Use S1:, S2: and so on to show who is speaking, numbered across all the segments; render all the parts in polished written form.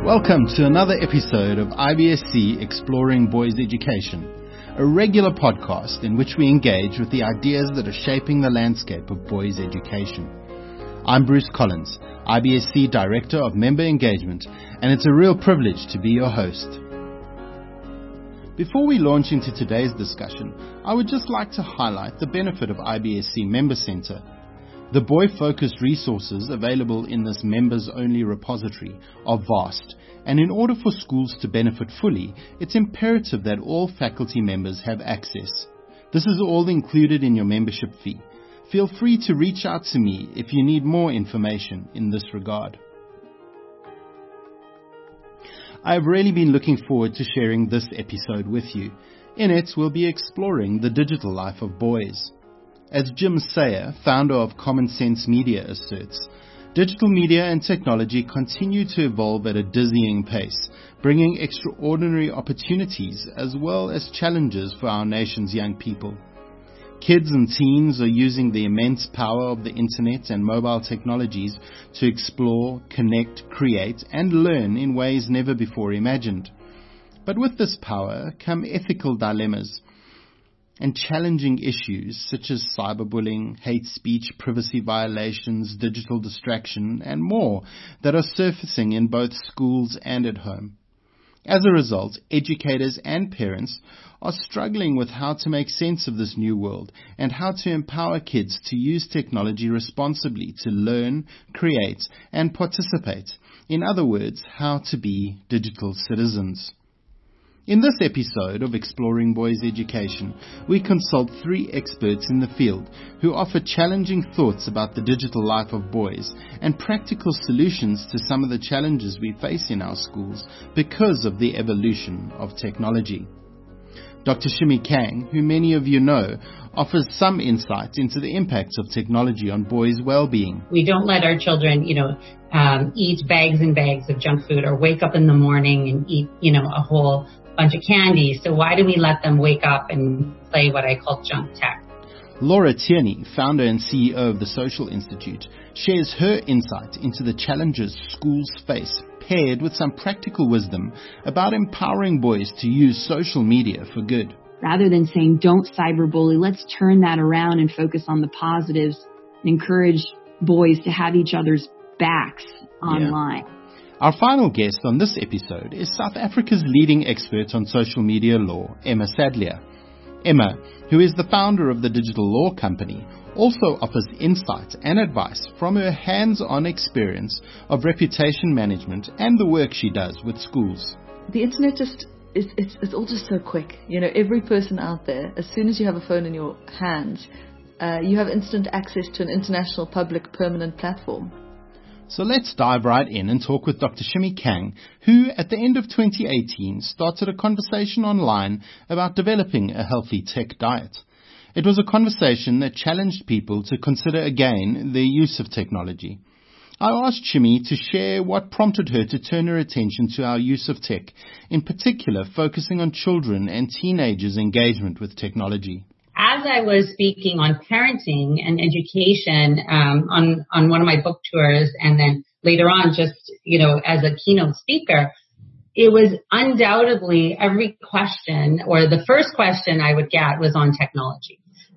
S1: Welcome to another episode of IBSC Exploring Boys Education, a regular podcast in which we engage with the ideas that are shaping the landscape of boys' education. I'm Bruce Collins, IBSC Director of Member Engagement, and it's a real privilege to be your host. Before we launch into today's discussion, I would just like to highlight the benefit of IBSC Member Centre. The boy-focused resources available in this members-only repository are vast, and in order for schools to benefit fully, it's imperative that all faculty members have access. This is all included in your membership fee. Feel free to reach out to me if you need more information in this regard. I have really been looking forward to sharing this episode with you. In it, we'll be exploring the digital life of boys. As Jim Sayer, founder of Common Sense Media, asserts, digital media and technology continue to evolve at a dizzying pace, bringing extraordinary opportunities as well as challenges for our nation's young people. Kids and teens are using the immense power of the internet and mobile technologies to explore, connect, create, and learn in ways never before imagined. But with this power come ethical dilemmas and challenging issues such as cyberbullying, hate speech, privacy violations, digital distraction, and more that are surfacing in both schools and at home. As a result, educators and parents are struggling with how to make sense of this new world and how to empower kids to use technology responsibly to learn, create, and participate. In other words, how to be digital citizens. In this episode of Exploring Boys Education, we consult three experts in the field who offer challenging thoughts about the digital life of boys and practical solutions to some of the challenges we face in our schools because of the evolution of technology. Dr. Shimi Kang, who many of you know, offers some insight into the impacts of technology on boys' well-being.
S2: We don't let our children, eat bags and bags of junk food or wake up in the morning and eat, a whole bunch of candy. So why do we let them wake up and play what I call junk tech?
S1: Laura Tierney, founder and CEO of the Social Institute, shares her insight into the challenges schools face, paired with some practical wisdom about empowering boys to use social media for good.
S3: Rather than saying don't cyberbully, let's turn that around and focus on the positives and encourage boys to have each other's backs online.
S1: Yeah. Our final guest on this episode is South Africa's leading expert on social media law, Emma Sadlier. Emma, who is the founder of the Digital Law Company, also offers insight and advice from her hands-on experience of reputation management and the work she does with schools.
S4: The internet it's all just so quick. Every person out there, as soon as you have a phone in your hands, you have instant access to an international public permanent platform.
S1: So let's dive right in and talk with Dr. Shimi Kang, who at the end of 2018 started a conversation online about developing a healthy tech diet. It was a conversation that challenged people to consider again their use of technology. I asked Shimi to share what prompted her to turn her attention to our use of tech, in particular focusing on children and teenagers' engagement with technology.
S2: As I was speaking on parenting and education on one of my book tours, and then later on just, as a keynote speaker, it was undoubtedly every question, or the first question I would get was on technology.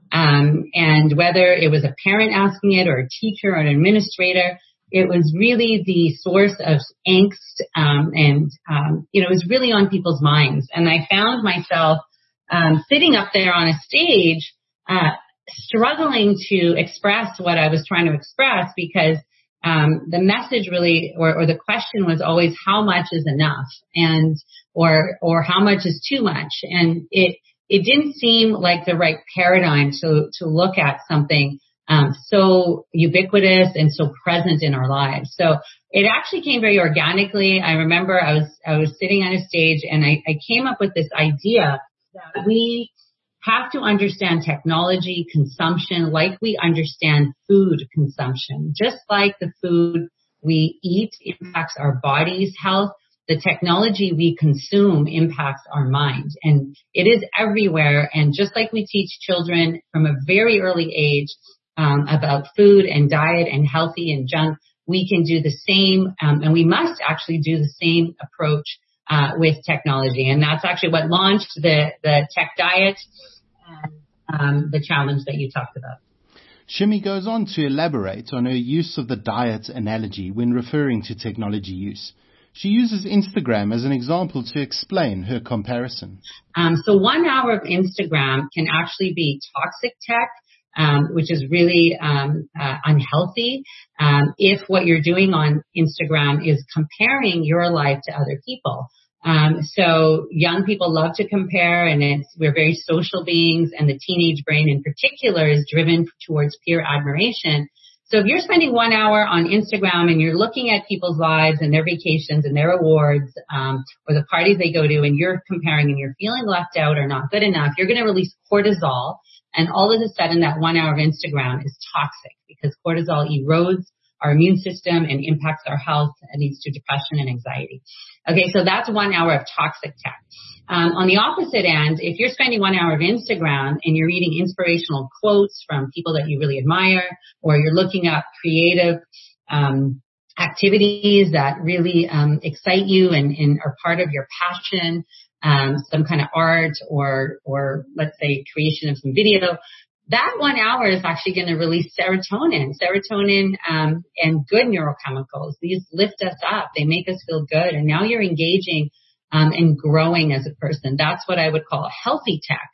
S2: And whether it was a parent asking it or a teacher or an administrator, it was really the source of angst, and it was really on people's minds. And I found myself sitting up there on a stage, struggling to express what I was trying to express because the message really, or the question was always how much is enough, and or how much is too much, and it didn't seem like the right paradigm to look at something so ubiquitous and so present in our lives. So it actually came very organically. I remember I was sitting on a stage and I came up with this idea that we have to understand technology consumption like we understand food consumption. Just like the food we eat impacts our body's health, the technology we consume impacts our mind. And it is everywhere. And just like we teach children from a very early age about food and diet and healthy and junk, we can do the same, and we must actually do the same approach with technology. And that's actually what launched the tech diet and the challenge that you talked about.
S1: Shimmy goes on to elaborate on her use of the diet analogy when referring to technology use. She uses Instagram as an example to explain her comparison.
S2: So 1 hour of Instagram can actually be toxic tech, which is really unhealthy if what you're doing on Instagram is comparing your life to other people. So young people love to compare, and we're very social beings, and the teenage brain in particular is driven towards peer admiration. So if you're spending 1 hour on Instagram and you're looking at people's lives and their vacations and their awards, or the parties they go to, and you're comparing and you're feeling left out or not good enough, you're going to release cortisol. And all of a sudden that 1 hour of Instagram is toxic because cortisol erodes our immune system and impacts our health and leads to depression and anxiety. Okay, so that's 1 hour of toxic tech. On the opposite end, if you're spending 1 hour of Instagram and you're reading inspirational quotes from people that you really admire, or you're looking up creative activities that really excite you and are part of your passion, some kind of art or let's say creation of some video, that 1 hour is actually going to release serotonin and good neurochemicals. These lift us up. They make us feel good. And now you're engaging and growing as a person. That's what I would call healthy tech.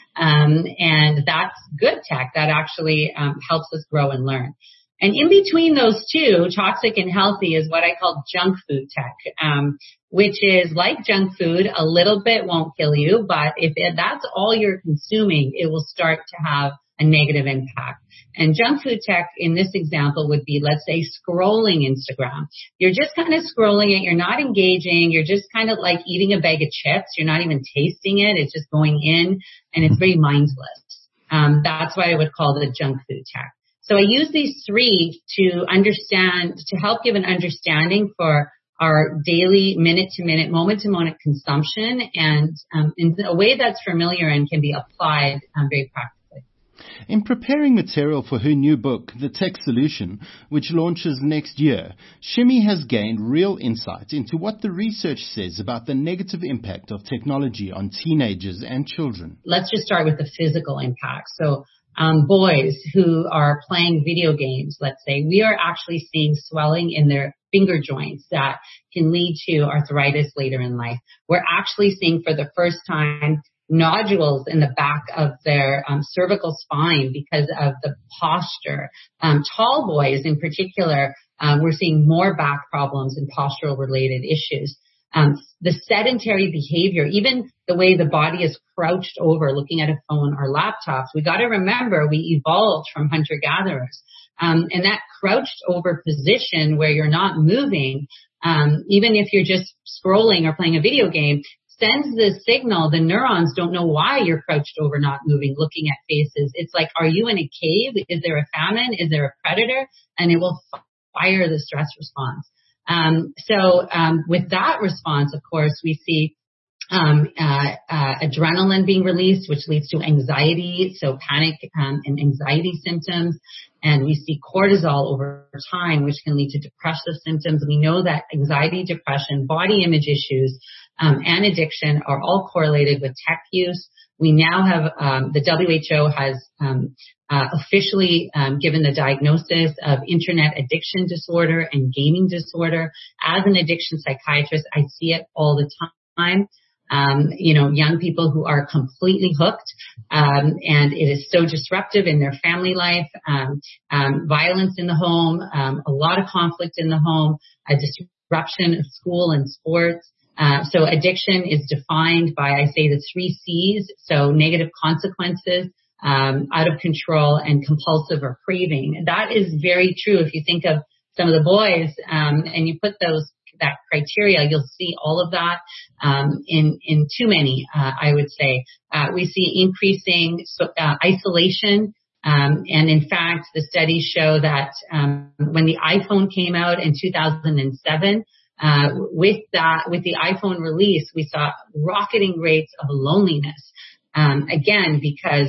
S2: And that's good tech that actually helps us grow and learn. And in between those two, toxic and healthy, is what I call junk food tech, which is like junk food. A little bit won't kill you, but if that's all you're consuming, it will start to have a negative impact. And junk food tech in this example would be, let's say, scrolling Instagram. You're just kind of scrolling it. You're not engaging. You're just kind of like eating a bag of chips. You're not even tasting it. It's just going in, and it's very mindless. That's why I would call it a junk food tech. So I use these three to help give an understanding for our daily minute-to-minute, moment-to-moment consumption, and in a way that's familiar and can be applied very practically.
S1: In preparing material for her new book, The Tech Solution, which launches next year, Shimmy has gained real insight into what the research says about the negative impact of technology on teenagers and children.
S2: Let's just start with the physical impact. So boys who are playing video games, let's say, we are actually seeing swelling in their finger joints that can lead to arthritis later in life. We're actually seeing for the first time nodules in the back of their cervical spine because of the posture. Tall boys in particular, we're seeing more back problems and postural related issues. The sedentary behavior, even the way the body is crouched over looking at a phone or laptops, we got to remember we evolved from hunter-gatherers. And that crouched over position where you're not moving, even if you're just scrolling or playing a video game, sends the signal. The neurons don't know why you're crouched over, not moving, looking at faces. It's like, are you in a cave? Is there a famine? Is there a predator? And it will fire the stress response. So with that response, of course, we see adrenaline being released, which leads to anxiety, so panic and anxiety symptoms. And we see cortisol over time, which can lead to depressive symptoms. We know that anxiety, depression, body image issues, and addiction are all correlated with tech use. We now have, the WHO has officially given the diagnosis of internet addiction disorder and gaming disorder. As an addiction psychiatrist, I see it all the time. Young people who are completely hooked, and it is so disruptive in their family life, violence in the home, a lot of conflict in the home, a disruption of school and sports. So addiction is defined by, I say, the 3 C's, so negative consequences, out of control, and compulsive or craving. That is very true. If you think of some of the boys, and you put that criteria, you'll see all of that in too many, I would say. We see increasing isolation, and in fact, the studies show that when the iPhone came out in 2007, with the iPhone release, we saw rocketing rates of loneliness. Again, because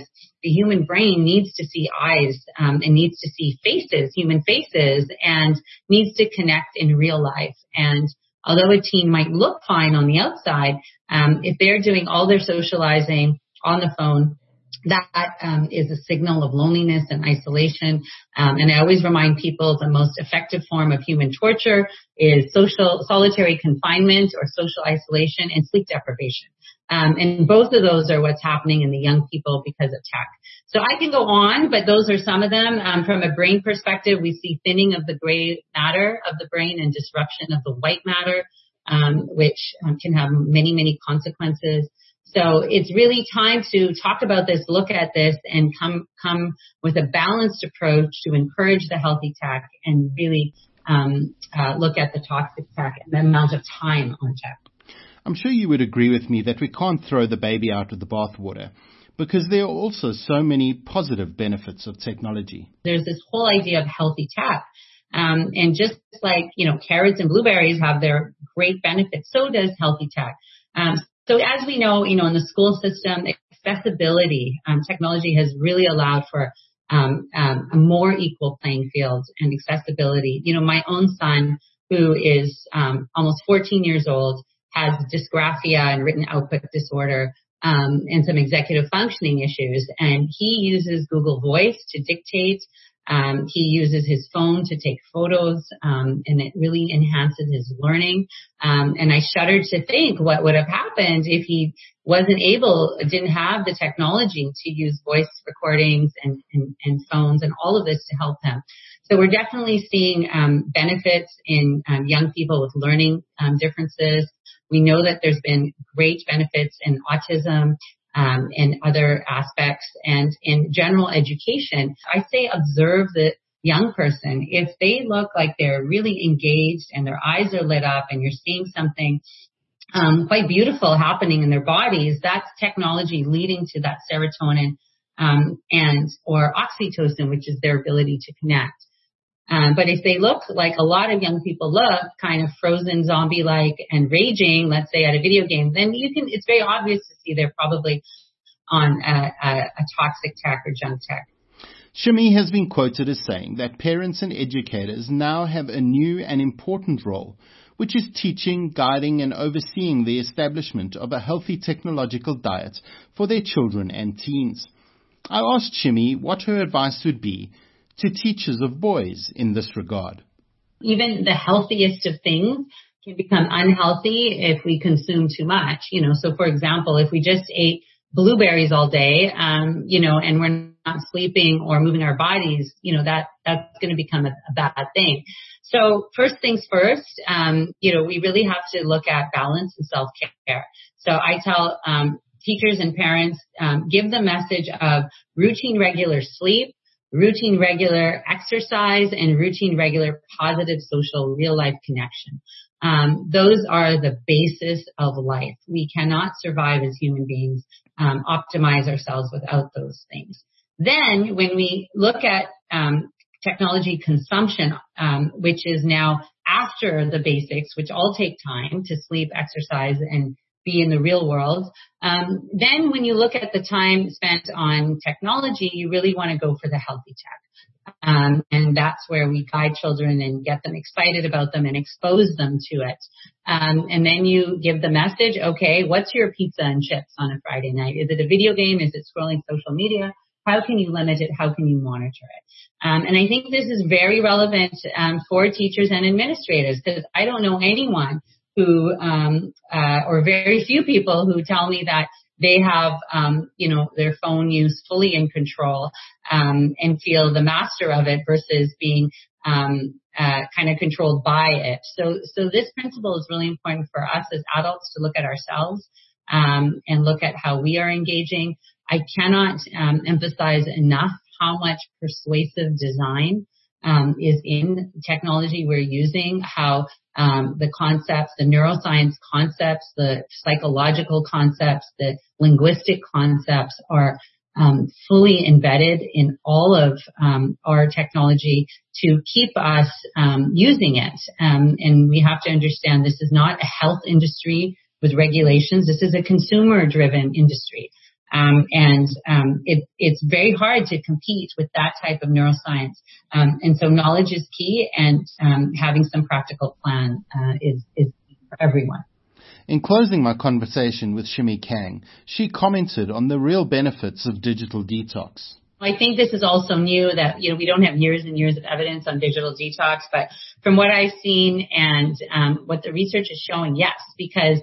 S2: the human brain needs to see eyes, and needs to see faces, human faces, and needs to connect in real life. And although a teen might look fine on the outside, if they're doing all their socializing on the phone, that is a signal of loneliness and isolation. And I always remind people the most effective form of human torture is solitary confinement or social isolation and sleep deprivation. And both of those are what's happening in the young people because of tech. So I can go on, but those are some of them. From a brain perspective, we see thinning of the gray matter of the brain and disruption of the white matter, which can have many, many consequences. So it's really time to talk about this, look at this, and come with a balanced approach to encourage the healthy tech and really look at the toxic tech and the amount of time on tech.
S1: I'm sure you would agree with me that we can't throw the baby out with the bathwater, because there are also so many positive benefits of technology.
S2: There's this whole idea of healthy tech. And just like, carrots and blueberries have their great benefits, so does healthy tech. So as we know, in the school system, accessibility, technology has really allowed for a more equal playing field and accessibility. My own son, who is almost 14 years old, has dysgraphia and written output disorder, and some executive functioning issues. And he uses Google Voice to dictate. He uses his phone to take photos, and it really enhances his learning. And I shudder to think what would have happened if he didn't have the technology to use voice recordings and phones and all of this to help him. So we're definitely seeing benefits in young people with learning differences. We know that there's been great benefits in autism, and other aspects, and in general education. I say observe the young person. If they look like they're really engaged and their eyes are lit up and you're seeing something quite beautiful happening in their bodies, that's technology leading to that serotonin or oxytocin, which is their ability to connect. But if they look like a lot of young people look, kind of frozen, zombie-like, and raging, let's say at a video game, then it's very obvious to see they're probably on a toxic tech or junk tech.
S1: Shimmy has been quoted as saying that parents and educators now have a new and important role, which is teaching, guiding, and overseeing the establishment of a healthy technological diet for their children and teens. I asked Shimmy what her advice would be to teachers of boys in this regard.
S2: Even the healthiest of things can become unhealthy if we consume too much. So for example, if we just ate blueberries all day, and we're not sleeping or moving our bodies, that's going to become a bad thing. So first things first, we really have to look at balance and self-care. So I tell teachers and parents, give the message of routine regular sleep, routine regular exercise, and routine regular positive social real life connection. Those are the basis of life. We cannot survive as human beings, optimize ourselves without those things. Then when we look at technology consumption, which is now after the basics, which all take time to sleep, exercise, and be in the real world. Then when you look at the time spent on technology, you really want to go for the healthy tech. And that's where we guide children and get them excited about them and expose them to it. And then you give the message, okay, what's your pizza and chips on a Friday night? Is it a video game? Is it scrolling social media? How can you limit it? How can you monitor it? And I think this is very relevant for teachers and administrators, because I don't know anyone who, or very few people who tell me that they have, their phone use fully in control, and feel the master of it versus being, kind of controlled by it. So this principle is really important for us as adults to look at ourselves, and look at how we are engaging. I cannot, emphasize enough how much persuasive design, is in technology we're using, how the concepts, the neuroscience concepts, the psychological concepts, the linguistic concepts are fully embedded in all of our technology to keep us using it. And we have to understand this is not a health industry with regulations. This is a consumer-driven industry. It's very hard to compete with that type of neuroscience. And so knowledge is key, and having some practical plan is key for everyone.
S1: In closing my conversation with Shimi Kang, she commented on the real benefits of digital detox.
S2: I think this is also new that, we don't have years and years of evidence on digital detox, but from what I've seen and what the research is showing, yes, because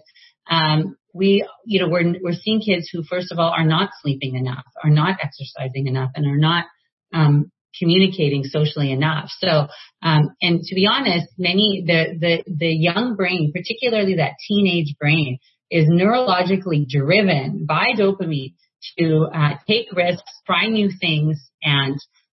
S2: we're seeing kids who, first of all, are not sleeping enough, are not exercising enough, and are not communicating socially enough. So, and to be honest, the young brain, particularly that teenage brain, is neurologically driven by dopamine to take risks, try new things, and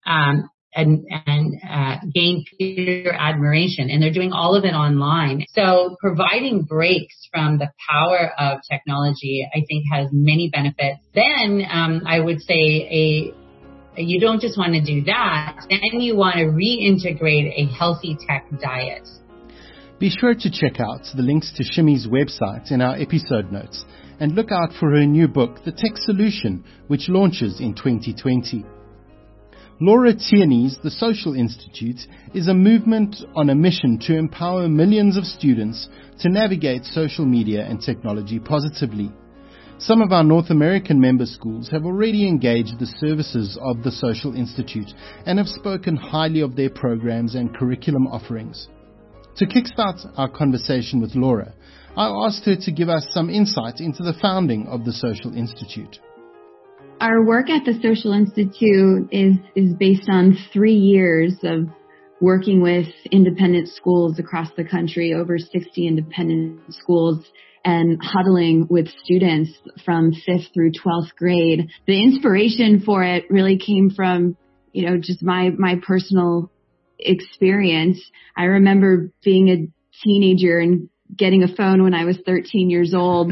S2: gain peer admiration. And they're doing all of it online. So providing breaks from the power of technology, I think, has many benefits. Then I would say you don't just want to do that. Then you want to reintegrate a healthy tech diet.
S1: Be sure to check out the links to Shimi's website in our episode notes, and look out for her new book, The Tech Solution, which launches in 2020. Laura Tierney's The Social Institute is a movement on a mission to empower millions of students to navigate social media and technology positively. Some of our North American member schools have already engaged the services of the Social Institute and have spoken highly of their programs and curriculum offerings. To kickstart our conversation with Laura, I asked her to give us some insight into the founding of the Social Institute.
S3: Our work at the Social Institute is based on 3 years of working with independent schools across the country, over 60 independent schools, and huddling with students from 5th through 12th grade. The inspiration for it really came from, just my personal experience. I remember being a teenager and getting a phone when I was 13 years old.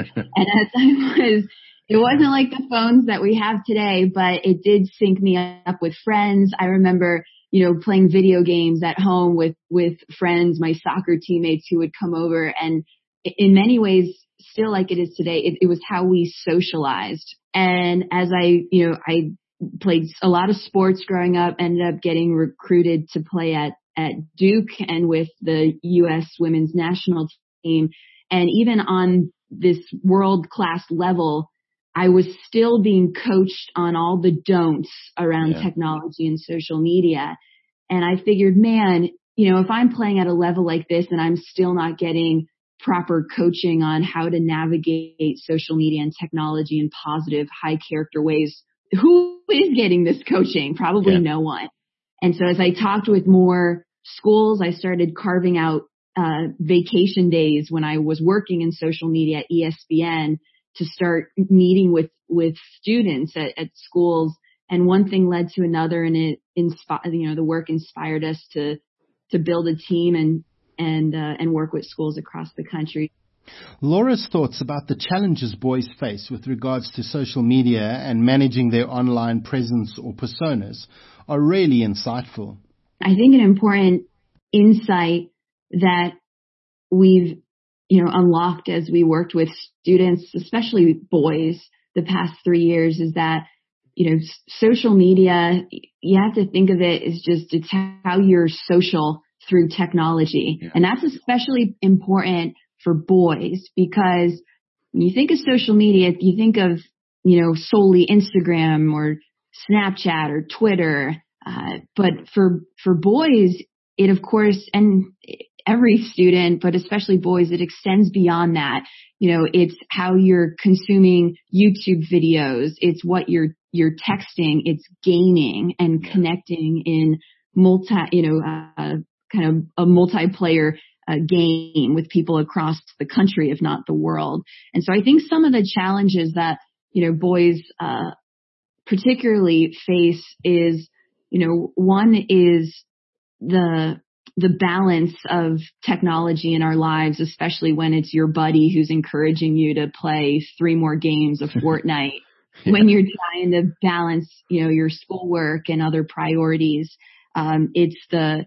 S3: And it wasn't like the phones that we have today, but it did sync me up with friends. I remember, playing video games at home with friends, my soccer teammates who would come over, and in many ways, still like it is today, it was how we socialized. And as I played a lot of sports growing up, ended up getting recruited to play at Duke and with the U.S. women's national team. And even on this world-class level, I was still being coached on all the don'ts around technology and social media. And I figured, man, if I'm playing at a level like this and I'm still not getting proper coaching on how to navigate social media and technology in positive, high character ways, who is getting this coaching? Probably no one. And so as I talked with more schools, I started carving out vacation days when I was working in social media at ESPN to start meeting with students at schools. And one thing led to another, and it the work inspired us to build a team and work with schools across the country.
S1: Laura's thoughts about the challenges boys face with regards to social media and managing their online presence or personas are really insightful.
S3: I think an important insight that we've unlocked as we worked with students, especially boys, the past 3 years, is that social media, you have to think of it as it's how you're social through technology. Yeah. And that's especially important for boys, because when you think of social media, you think of, solely Instagram or Snapchat or Twitter. But for boys, it of course, and every student, but especially boys, it extends beyond that. It's how you're consuming YouTube videos. It's what you're texting. It's gaming and connecting in kind of a multiplayer game with people across the country, if not the world. And so I think some of the challenges that, boys particularly face is, one is the balance of technology in our lives, especially when it's your buddy who's encouraging you to play 3 more games of Fortnite, when you're trying to balance, your schoolwork and other priorities. It's the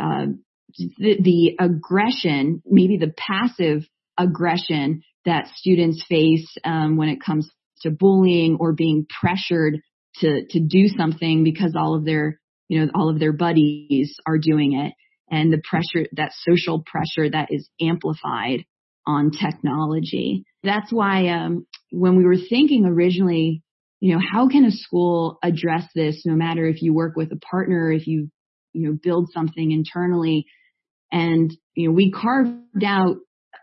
S3: aggression, maybe the passive aggression that students face when it comes to bullying or being pressured to do something because all of their buddies are doing it, and the pressure, that social pressure that is amplified on technology. That's why when we were thinking originally, how can a school address this, no matter if you work with a partner, if you build something internally, and we carved out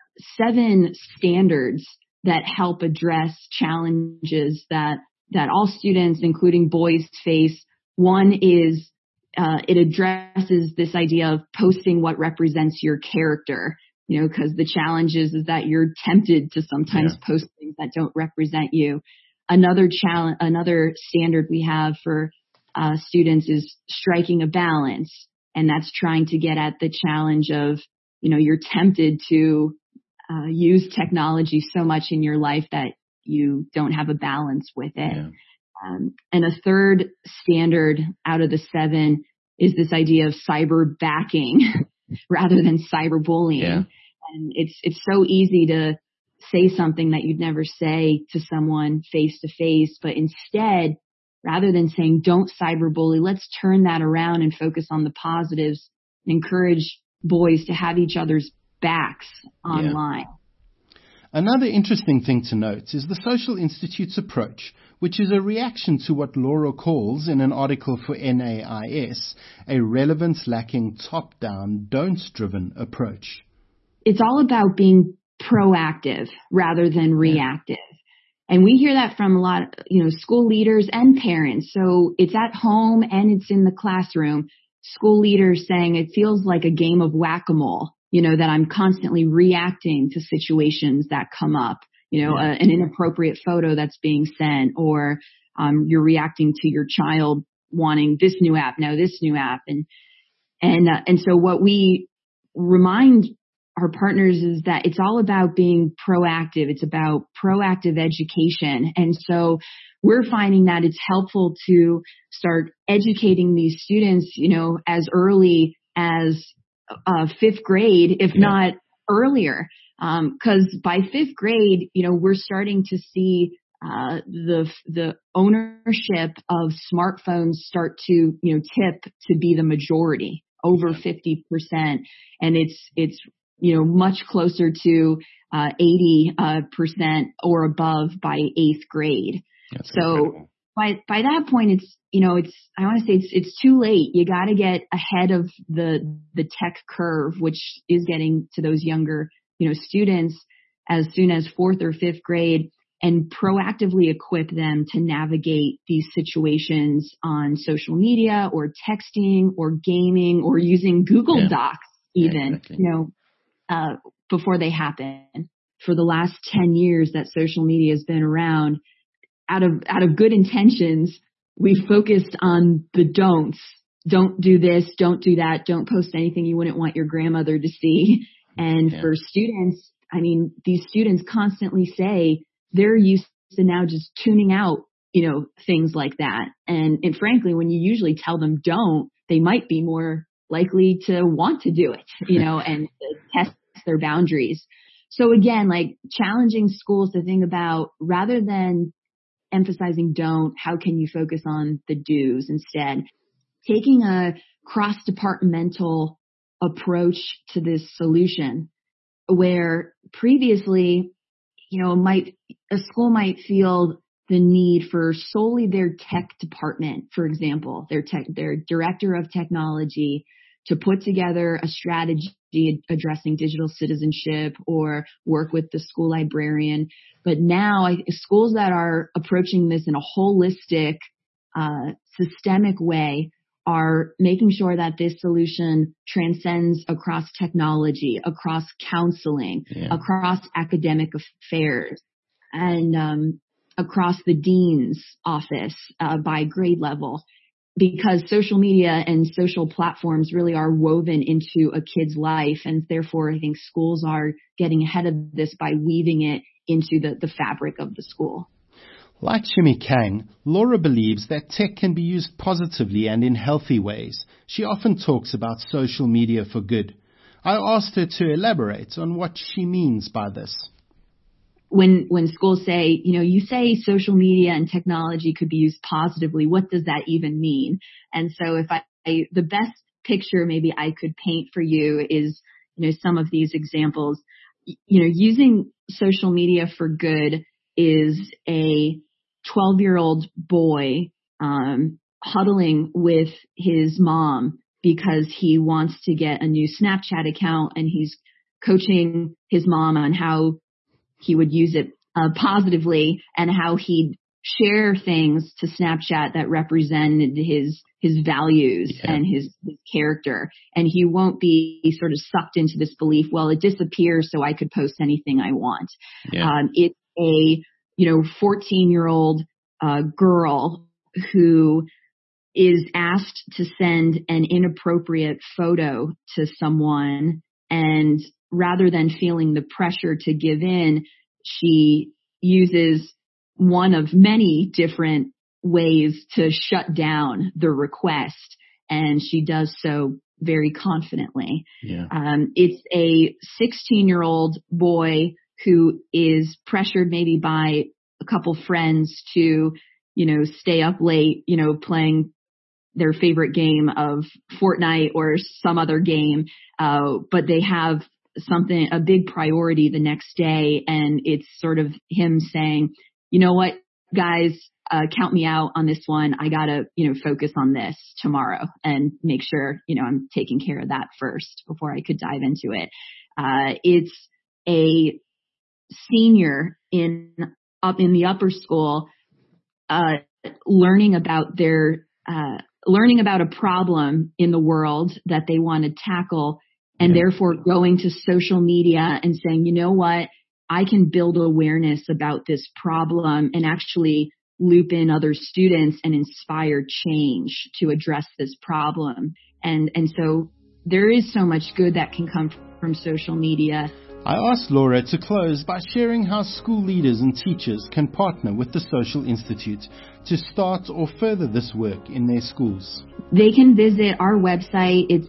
S3: 7 standards that help address challenges that all students, including boys, face. One is it addresses this idea of posting what represents your character, because the challenge is that you're tempted to sometimes post things that don't represent you. Another standard we have for students is striking a balance, and that's trying to get at the challenge of, you're tempted to use technology so much in your life that you don't have a balance with it. Yeah. And a third standard out of the 7 is this idea of cyber backing rather than cyberbullying. Yeah. And it's so easy to say something that you'd never say to someone face to face, but instead, rather than saying don't cyberbully, let's turn that around and focus on the positives and encourage boys to have each other's backs online.
S1: Yeah. Another interesting thing to note is the Social Institute's approach, which is a reaction to what Laura calls in an article for NAIS, a relevance-lacking top-down, don'ts-driven approach.
S3: It's all about being proactive rather than reactive. And we hear that from a lot of, school leaders and parents. So it's at home and it's in the classroom. School leaders saying it feels like a game of whack-a-mole, that I'm constantly reacting to situations that come up, an inappropriate photo that's being sent, or you're reacting to your child wanting this new app, now this new app. And so what we remind our partners is that it's all about being proactive. It's about proactive education. And so we're finding that it's helpful to start educating these students, as early as 5th grade, if not earlier. Cause by 5th grade, we're starting to see, the ownership of smartphones start to, tip to be the majority, over 50%. And it's, much closer to 80% or above by 8th grade. That's so incredible. By that point, I want to say it's too late. You got to get ahead of the tech curve, which is getting to those younger, students as soon as 4th or 5th grade, and proactively equip them to navigate these situations on social media or texting or gaming or using Google Docs even, before they happen. For the last 10 years that social media has been around, out of good intentions, we focused on the don'ts. Don't do this, don't do that, don't post anything you wouldn't want your grandmother to see. And for students, these students constantly say they're used to now just tuning out, things like that. And frankly, when you usually tell them don't, they might be more likely to want to do it, and test their boundaries. So again, challenging schools to think about, rather than emphasizing don't, how can you focus on the do's instead? Taking a cross-departmental approach to this solution, where previously, a school might feel the need for solely their tech department, for example, their director of technology, to put together a strategy addressing digital citizenship or work with the school librarian. But now schools that are approaching this in a holistic, systemic way are making sure that this solution transcends across technology, across counseling, across academic affairs, and across the dean's office by grade level. Because social media and social platforms really are woven into a kid's life. And therefore, I think schools are getting ahead of this by weaving it into the fabric of the school.
S1: Like Shimi Kang, Laura believes that tech can be used positively and in healthy ways. She often talks about social media for good. I asked her to elaborate on what she means by this.
S3: when schools say, you say social media and technology could be used positively, what does that even mean? And so if the best picture maybe I could paint for you is, some of these examples. Using social media for good is a 12-year-old boy huddling with his mom because he wants to get a new Snapchat account, and he's coaching his mom on how he would use it positively and how he'd share things to Snapchat that represented his values and his character. And he won't be sort of sucked into this belief, well, it disappears so I could post anything I want. Yeah. It's a, 14-year-old girl who is asked to send an inappropriate photo to someone, and rather than feeling the pressure to give in, she uses one of many different ways to shut down the request, and she does so very confidently. Yeah. It's a 16-year-old boy who is pressured maybe by a couple friends to, stay up late, playing their favorite game of Fortnite or some other game, but they have a big priority the next day, and it's sort of him saying, you know what, guys, count me out on this one. I gotta, focus on this tomorrow and make sure, I'm taking care of that first before I could dive into it. It's a senior up in the upper school, learning about a problem in the world that they want to tackle, and therefore going to social media and saying, you know what, I can build awareness about this problem and actually loop in other students and inspire change to address this problem. And so there is so much good that can come from social media.
S1: I asked Laura to close by sharing how school leaders and teachers can partner with the Social Institute to start or further this work in their schools.
S3: They can visit our website. It's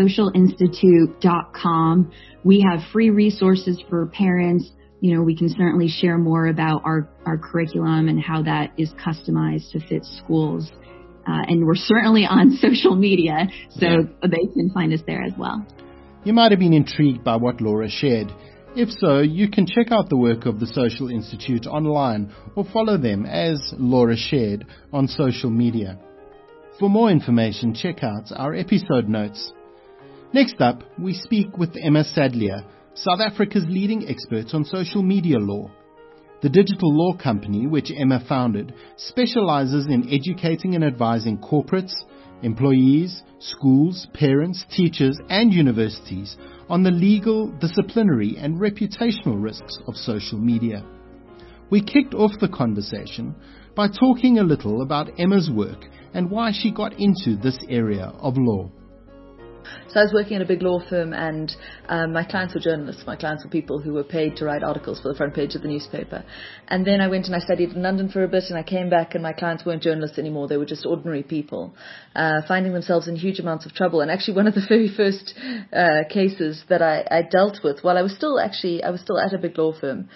S3: thesocialinstitute.com. We have free resources for parents. We can certainly share more about our curriculum and how that is customized to fit schools. And we're certainly on social media, so they can find us there as well.
S1: You might have been intrigued by what Laura shared. If so, you can check out the work of the Social Institute online or follow them as Laura shared on social media. For more information, check out our episode notes. Next up, we speak with Emma Sadlier, South Africa's leading expert on social media law. The digital law company, which Emma founded, specializes in educating and advising corporates, employees, schools, parents, teachers, and universities on the legal, disciplinary, and reputational risks of social media. We kicked off the conversation by talking a little about Emma's work and why she got into this area of law.
S4: So I was working at a big law firm, and my clients were journalists. My clients were people who were paid to write articles for the front page of the newspaper. And then I went and I studied in London for a bit, and I came back, and my clients weren't journalists anymore. They were just ordinary people, finding themselves in huge amounts of trouble. And actually, one of the very first cases that I dealt with while I was still at a big law firm,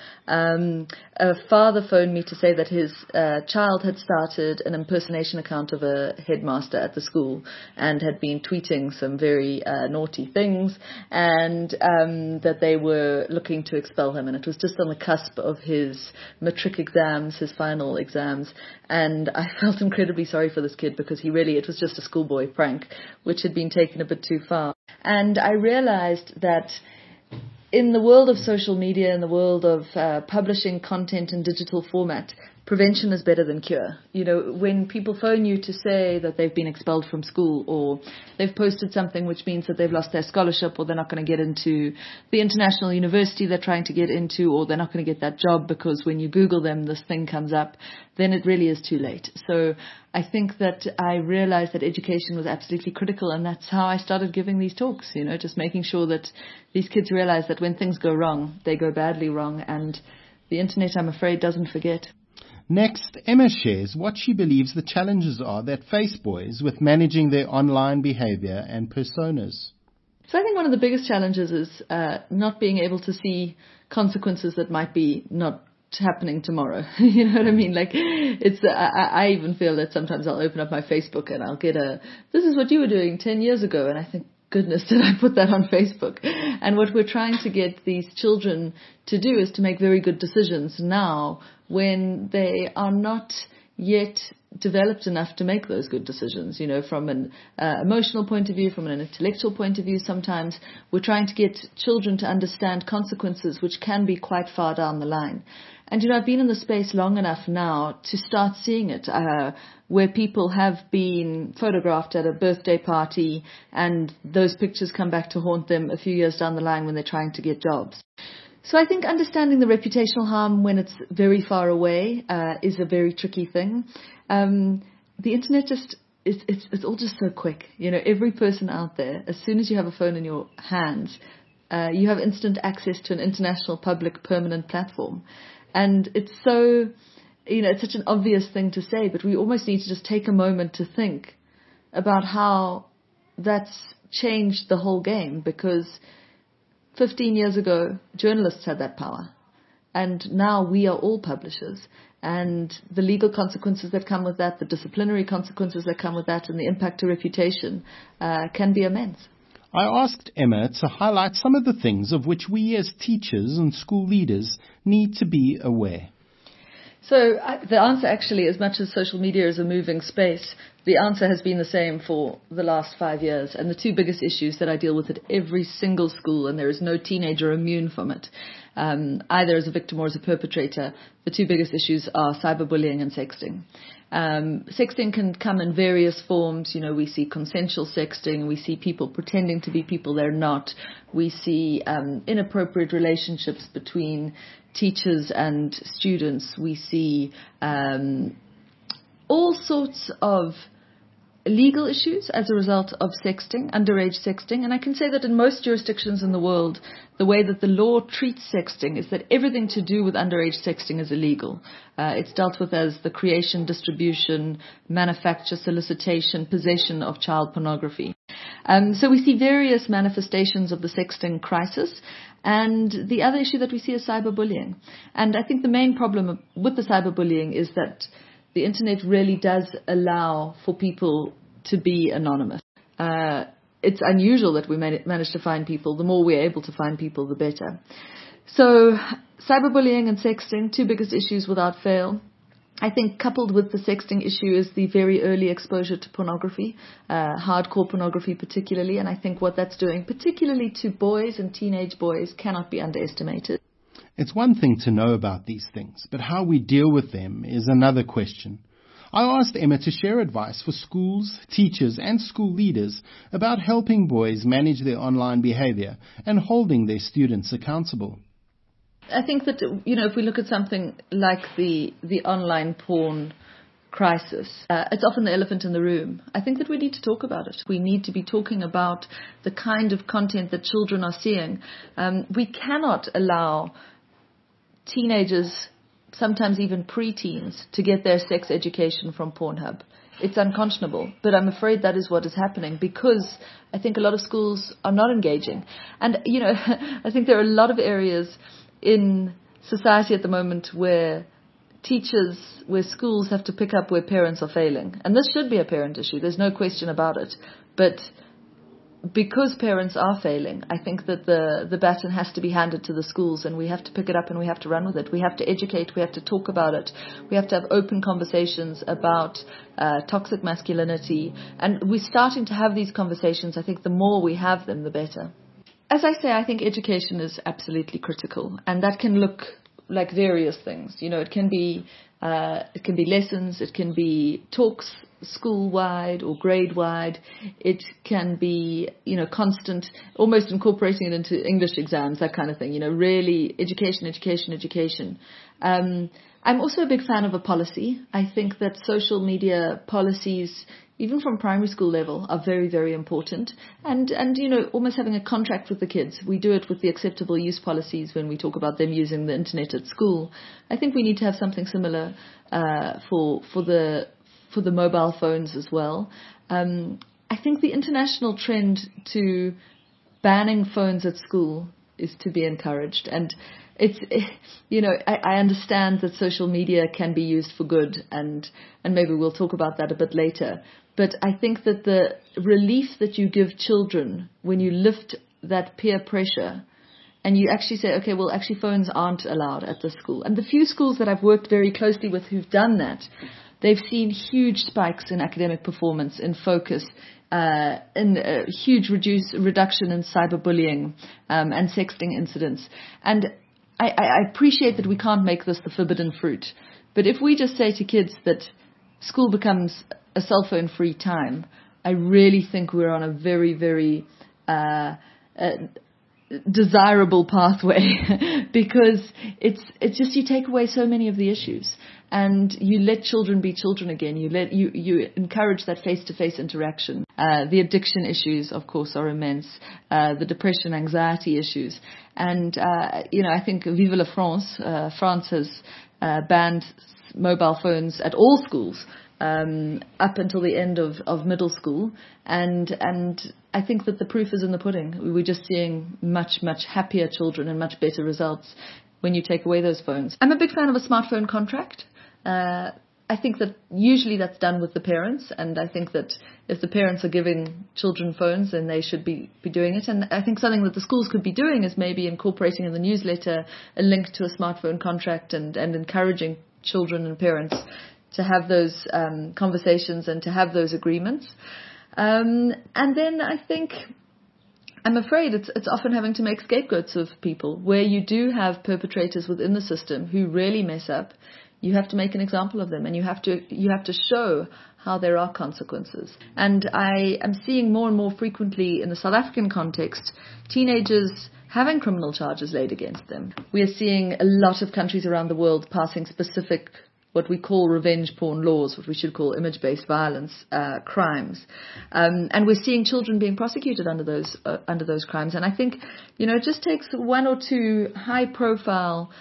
S4: a father phoned me to say that his child had started an impersonation account of a headmaster at the school and had been tweeting some very naughty things, and that they were looking to expel him. And it was just on the cusp of his matric exams, his final exams. And I felt incredibly sorry for this kid, because it was just a schoolboy prank, which had been taken a bit too far. And I realized that in the world of social media, in the world of publishing content in digital format, prevention is better than cure. When people phone you to say that they've been expelled from school, or they've posted something which means that they've lost their scholarship, or they're not going to get into the international university they're trying to get into, or they're not going to get that job because when you Google them, this thing comes up, then it really is too late. So I think that I realized that education was absolutely critical, and that's how I started giving these talks, just making sure that these kids realize that when things go wrong, they go badly wrong, and the internet, I'm afraid, doesn't forget.
S1: Next, Emma shares what she believes the challenges are that face boys with managing their online behavior and personas.
S4: So I think one of the biggest challenges is not being able to see consequences that might be not happening tomorrow. You know what I mean? Like, I even feel that sometimes I'll open up my Facebook and I'll get this is what you were doing 10 years ago. And I think, goodness, did I put that on Facebook? And what we're trying to get these children to do is to make very good decisions now when they are not yet developed enough to make those good decisions, you know, from an emotional point of view, from an intellectual point of view. Sometimes we're trying to get children to understand consequences which can be quite far down the line. And, you know, I've been in the space long enough now to start seeing it, where people have been photographed at a birthday party and those pictures come back to haunt them a few years down the line when they're trying to get jobs. So I think understanding the reputational harm when it's very far away is a very tricky thing. The internet it's all just so quick. You know, every person out there, as soon as you have a phone in your hands, you have instant access to an international public permanent platform. And it's so, you know, it's such an obvious thing to say, but we almost need to just take a moment to think about how that's changed the whole game, because 15 years ago, journalists had that power. And now we are all publishers. And the legal consequences that come with that, the disciplinary consequences that come with that, and the impact to reputation can be immense.
S1: I asked Emma to highlight some of the things of which we as teachers and school leaders need to be aware.
S4: So the answer actually, as much as social media is a moving space, the answer has been the same for the last 5 years. And the two biggest issues that I deal with at every single school, and there is no teenager immune from it, either as a victim or as a perpetrator, the two biggest issues are cyberbullying and sexting. Sexting can come in various forms. You know, we see consensual sexting. We see people pretending to be people they're not. We see inappropriate relationships between teachers and students. We see all sorts of legal issues as a result of sexting, underage sexting. And I can say that in most jurisdictions in the world, the way that the law treats sexting is that everything to do with underage sexting is illegal. It's dealt with as the creation, distribution, manufacture, solicitation, possession of child pornography. So we see various manifestations of the sexting crisis. And the other issue that we see is cyberbullying. And I think the main problem with the cyberbullying is that the internet really does allow for people to be anonymous. It's unusual that we manage to find people. The more we're able to find people, the better. So cyberbullying and sexting, two biggest issues without fail. I think coupled with the sexting issue is the very early exposure to pornography, hardcore pornography particularly. And I think what that's doing, particularly to boys and teenage boys, cannot be underestimated.
S1: It's one thing to know about these things, but how we deal with them is another question. I asked Emma to share advice for schools, teachers and school leaders about helping boys manage their online behavior and holding their students accountable.
S4: I think that, you know, if we look at something like the online porn crisis, it's often the elephant in the room. I think that we need to talk about it. We need to be talking about the kind of content that children are seeing. We cannot allow teenagers, sometimes even preteens, to get their sex education from Pornhub. It's unconscionable, but I'm afraid that is what is happening because I think a lot of schools are not engaging. And, you know, I think there are a lot of areas in society at the moment where schools have to pick up where parents are failing. And this should be a parent issue. There's no question about it. But because parents are failing, I think that the baton has to be handed to the schools, and we have to pick it up and we have to run with it. We have to educate. We have to talk about it. We have to have open conversations about toxic masculinity. And we're starting to have these conversations. I think the more we have them, the better. As I say, I think education is absolutely critical, and that can look like various things. You know, it can be lessons, it can be talks school-wide or grade-wide. It can be, you know, constant, almost incorporating it into English exams, that kind of thing. You know, really education. I'm also a big fan of a policy. I think that social media policies, even from primary school level, are very, very important. And you know, almost having a contract with the kids. We do it with the acceptable use policies when we talk about them using the internet at school. I think we need to have something similar for the mobile phones as well. I think the international trend to banning phones at school to be encouraged. And it's, I understand that social media can be used for good, and maybe we'll talk about that a bit later. But I think that the relief that you give children when you lift that peer pressure and you actually say, okay, well, actually phones aren't allowed at this school. And the few schools that I've worked very closely with who've done that, they've seen huge spikes in academic performance, in focus, in a huge reduction in cyberbullying and sexting incidents. And I appreciate that we can't make this the forbidden fruit. But if we just say to kids that school becomes a cell phone free time, I really think we're on a very, very desirable pathway because it's just you take away so many of the issues and you let children be children again. You encourage that face-to-face interaction. The addiction issues, of course, are immense. The depression, anxiety issues, and I think Vive la France. France has banned mobile phones at all schools up until the end of middle school, and I think that the proof is in the pudding. We're just seeing much, much happier children and much better results when you take away those phones. I'm a big fan of a smartphone contract. I think that usually that's done with the parents, and I think that if the parents are giving children phones, then they should be doing it. And I think something that the schools could be doing is maybe incorporating in the newsletter a link to a smartphone contract and encouraging children and parents to have those conversations and to have those agreements. And then I think, I'm afraid it's often having to make scapegoats of people where you do have perpetrators within the system who really mess up. You have to make an example of them, and you have to show how there are consequences. And I am seeing more and more frequently in the South African context, teenagers having criminal charges laid against them. We are seeing a lot of countries around the world passing specific, what we call revenge porn laws, what we should call image-based violence crimes, and we're seeing children being prosecuted under those crimes. And I think, it just takes one or two high-profile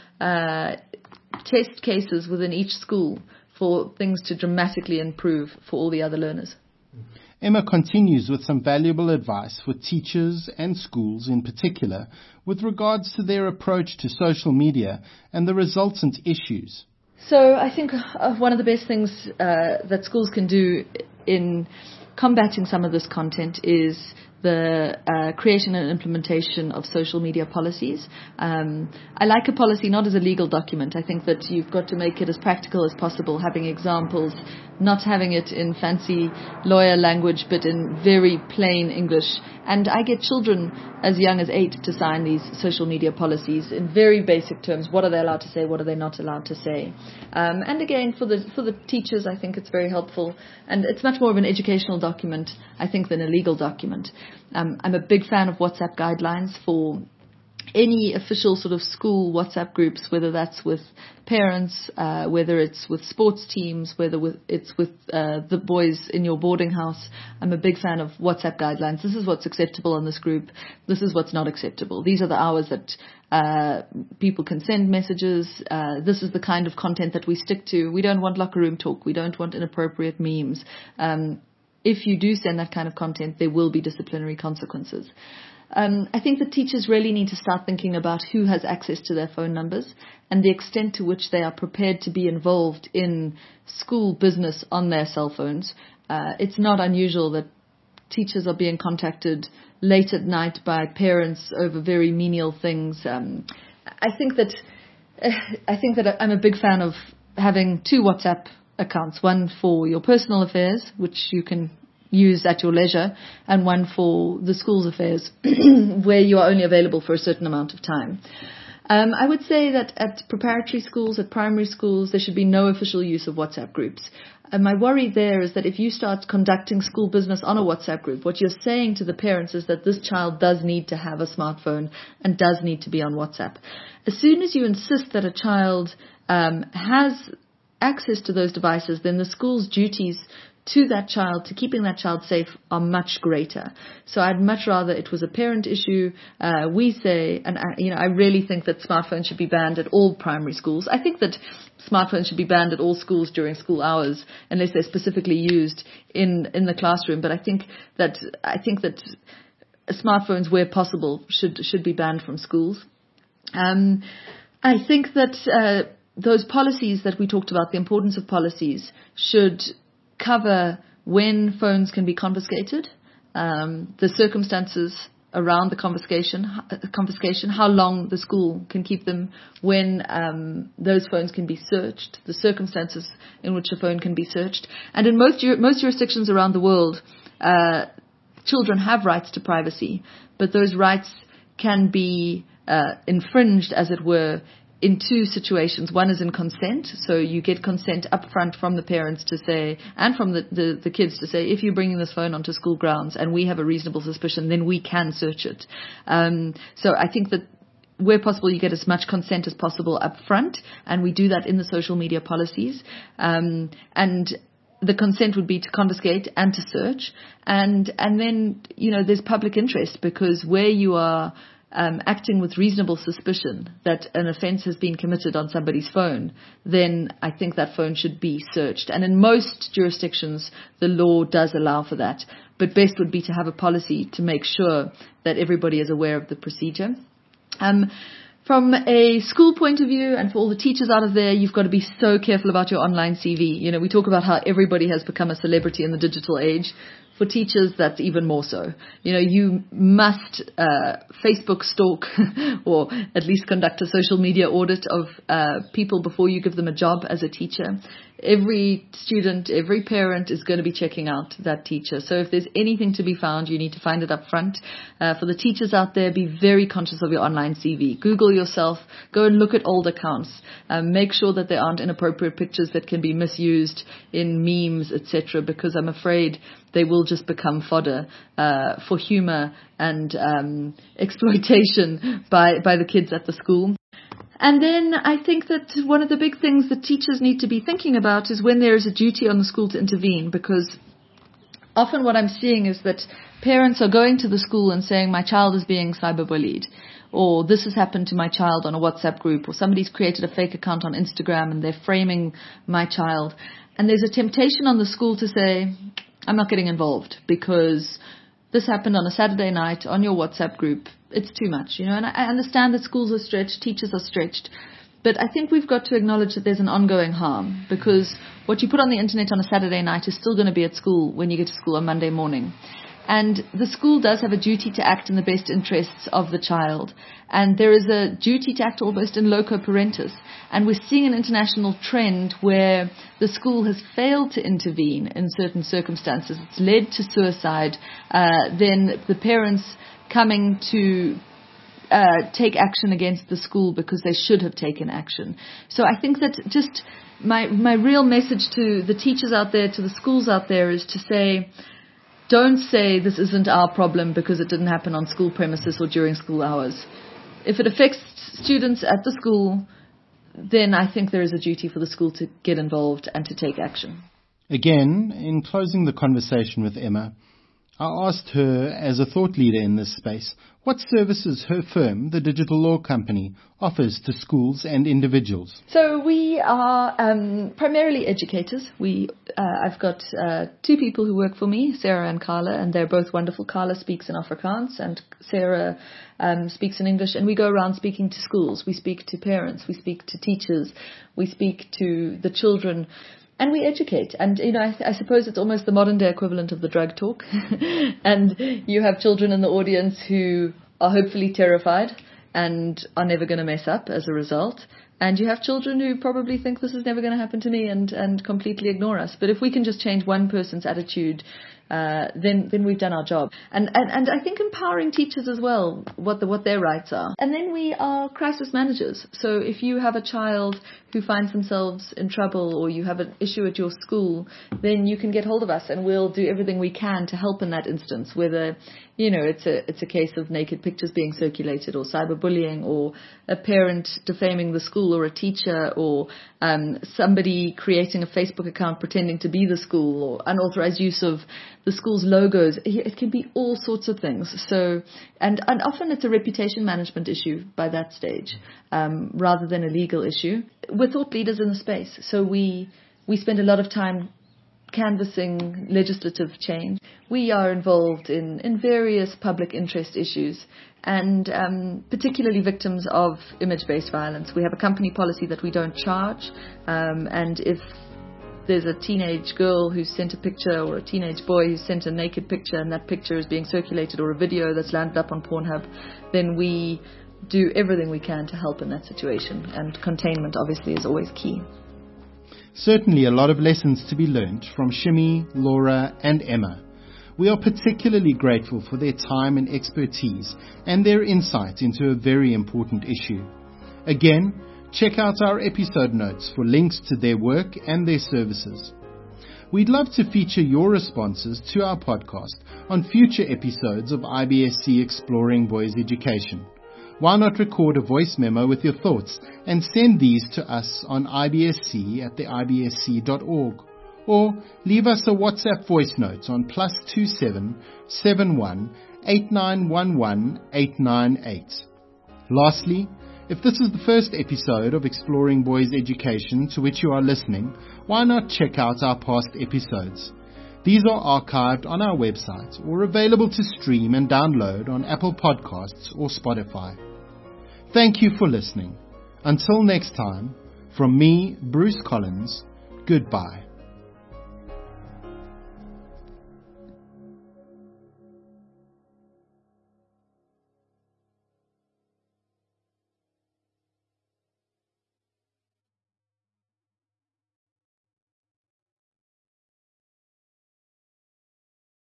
S4: test cases within each school for things to dramatically improve for all the other learners.
S1: Emma continues with some valuable advice for teachers and schools in particular with regards to their approach to social media and the resultant issues.
S4: So I think one of the best things that schools can do in combating some of this content is the creation and implementation of social media policies. I like a policy not as a legal document. I think that you've got to make it as practical as possible, having examples, not having it in fancy lawyer language, but in very plain English. And I get children as young as 8 to sign these social media policies in very basic terms. What are they allowed to say? What are they not allowed to say? And again, for the teachers, I think it's very helpful. And it's much more of an educational document, I think, than a legal document. I'm a big fan of WhatsApp guidelines for any official sort of school WhatsApp groups, whether that's with parents, whether it's with sports teams, whether it's with the boys in your boarding house. I'm a big fan of WhatsApp guidelines. This is what's acceptable on this group. This is what's not acceptable. These are the hours that people can send messages. This is the kind of content that we stick to. We don't want locker room talk. We don't want inappropriate memes. If you do send that kind of content, there will be disciplinary consequences. I think that teachers really need to start thinking about who has access to their phone numbers and the extent to which they are prepared to be involved in school business on their cell phones. It's not unusual that teachers are being contacted late at night by parents over very menial things. I think that I'm a big fan of having 2 WhatsApp accounts, one for your personal affairs, which you can use at your leisure, and one for the school's affairs, where you are only available for a certain amount of time. I would say that at preparatory schools, at primary schools, there should be no official use of WhatsApp groups. And my worry there is that if you start conducting school business on a WhatsApp group, what you're saying to the parents is that this child does need to have a smartphone and does need to be on WhatsApp. As soon as you insist that a child has access to those devices, then the school's duties to that child, to keeping that child safe, are much greater. So I'd much rather it was a parent issue. We say, and I really think that smartphones should be banned at all primary schools. I think that smartphones should be banned at all schools during school hours, unless they're specifically used in the classroom. But I think that smartphones, where possible, should be banned from schools. I think that those policies that we talked about, the importance of policies, should cover when phones can be confiscated, the circumstances around the confiscation, how long the school can keep them, when those phones can be searched, the circumstances in which a phone can be searched. And in most jurisdictions around the world, children have rights to privacy, but those rights can be infringed, as it were, in two situations. One is in consent, so you get consent up front from the parents to say, and from the kids to say, if you're bringing this phone onto school grounds and we have a reasonable suspicion, then we can search it. So I think that where possible, you get as much consent as possible up front, and we do that in the social media policies. And the consent would be to confiscate and to search. And then, there's public interest, because where you are acting with reasonable suspicion that an offence has been committed on somebody's phone, then I think that phone should be searched. And in most jurisdictions, the law does allow for that. But best would be to have a policy to make sure that everybody is aware of the procedure. From a school point of view, and for all the teachers out of there, you've got to be so careful about your online CV. We talk about how everybody has become a celebrity in the digital age. For teachers, that's even more so. You must Facebook stalk or at least conduct a social media audit of people before you give them a job as a teacher. Every student, every parent is going to be checking out that teacher. So if there's anything to be found, you need to find it up front. For the teachers out there, be very conscious of your online CV. Google yourself. Go and look at old accounts. Make sure that there aren't inappropriate pictures that can be misused in memes, etc., because I'm afraid they will just become fodder for humor and exploitation by the kids at the school. And then I think that one of the big things that teachers need to be thinking about is when there is a duty on the school to intervene, because often what I'm seeing is that parents are going to the school and saying, my child is being cyberbullied, or this has happened to my child on a WhatsApp group, or somebody's created a fake account on Instagram and they're framing my child. And there's a temptation on the school to say, I'm not getting involved because this happened on a Saturday night on your WhatsApp group. It's too much, and I understand that schools are stretched, teachers are stretched, but I think we've got to acknowledge that there's an ongoing harm, because what you put on the internet on a Saturday night is still going to be at school when you get to school on Monday morning. And the school does have a duty to act in the best interests of the child. And there is a duty to act almost in loco parentis. And we're seeing an international trend where the school has failed to intervene in certain circumstances. It's led to suicide. Then the parents coming to take action against the school because they should have taken action. So I think that just my real message to the teachers out there, to the schools out there, is to say, don't say this isn't our problem because it didn't happen on school premises or during school hours. If it affects students at the school, then I think there is a duty for the school to get involved and to take action.
S1: Again, in closing the conversation with Emma, I asked her, as a thought leader in this space, what services her firm, the Digital Law Company, offers to schools and individuals.
S4: So we are primarily educators. I've got two people who work for me, Sarah and Carla, and they're both wonderful. Carla speaks in Afrikaans and Sarah speaks in English, and we go around speaking to schools. We speak to parents. We speak to teachers. We speak to the children. And we educate. And, I suppose it's almost the modern day equivalent of the drug talk. And you have children in the audience who are hopefully terrified and are never going to mess up as a result. And you have children who probably think this is never going to happen to me and completely ignore us. But if we can just change one person's attitude, then we've done our job. And I think empowering teachers as well, what their rights are. And then we are crisis managers. So if you have a child who finds themselves in trouble or you have an issue at your school, then you can get hold of us and we'll do everything we can to help in that instance, whether, it's a case of naked pictures being circulated or cyberbullying or a parent defaming the school or a teacher or somebody creating a Facebook account pretending to be the school or unauthorized use of the school's logos. It can be all sorts of things. So, and often it's a reputation management issue by that stage, rather than a legal issue. We're thought leaders in the space. So we spend a lot of time canvassing legislative change. We are involved in various public interest issues, and particularly victims of image-based violence. We have a company policy that we don't charge, and if there's a teenage girl who sent a picture or a teenage boy who sent a naked picture and that picture is being circulated, or a video that's landed up on Pornhub, then we do everything we can to help in that situation, and containment obviously is always key.
S1: Certainly a lot of lessons to be learnt from Shimi, Laura and Emma. We are particularly grateful for their time and expertise and their insight into a very important issue. Again, check out our episode notes for links to their work and their services. We'd love to feature your responses to our podcast on future episodes of IBSC Exploring Boys Education. Why not record a voice memo with your thoughts and send these to us on ibsc@theibsc.org, or leave us a WhatsApp voice note on +27 71 8911 898. Lastly, if this is the first episode of Exploring Boys Education to which you are listening, why not check out our past episodes? These are archived on our website or available to stream and download on Apple Podcasts or Spotify. Thank you for listening. Until next time, from me, Bruce Collins, goodbye.